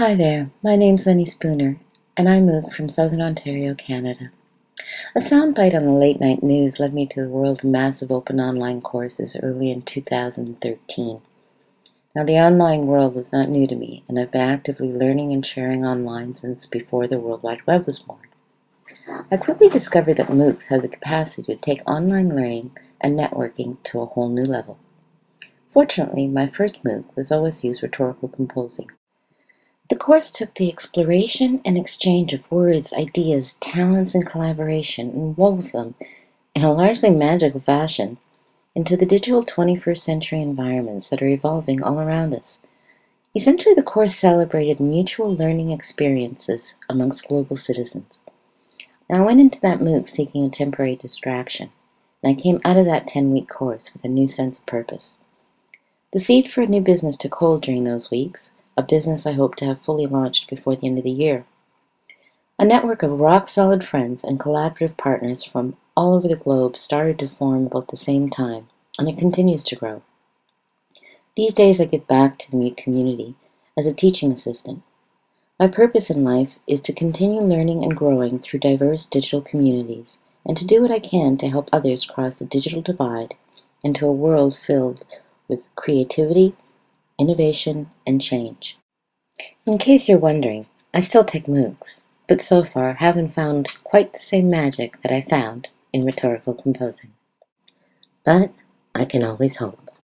Hi there, my name's Lenny Spooner, and I moved from Southern Ontario, Canada. A soundbite on the late-night news led me to the world of massive open online courses early in 2013. Now, the online world was not new to me, and I've been actively learning and sharing online since before the World Wide Web was born. I quickly discovered that MOOCs have the capacity to take online learning and networking to a whole new level. Fortunately, my first MOOC was OSU's Rhetorical Composing. The course took the exploration and exchange of words, ideas, talents, and collaboration and wove them, in a largely magical fashion, into the digital 21st century environments that are evolving all around us. Essentially, the course celebrated mutual learning experiences amongst global citizens. Now, I went into that MOOC seeking a temporary distraction, and I came out of that 10-week course with a new sense of purpose. The seed for a new business took hold during those weeks, a business I hope to have fully launched before the end of the year. A network of rock-solid friends and collaborative partners from all over the globe started to form about the same time, and it continues to grow. These days I give back to the MOOC community as a teaching assistant. My purpose in life is to continue learning and growing through diverse digital communities, and to do what I can to help others cross the digital divide into a world filled with creativity, innovation, and change. In case you're wondering, I still take MOOCs, but so far haven't found quite the same magic that I found in rhetorical composing. But I can always hope.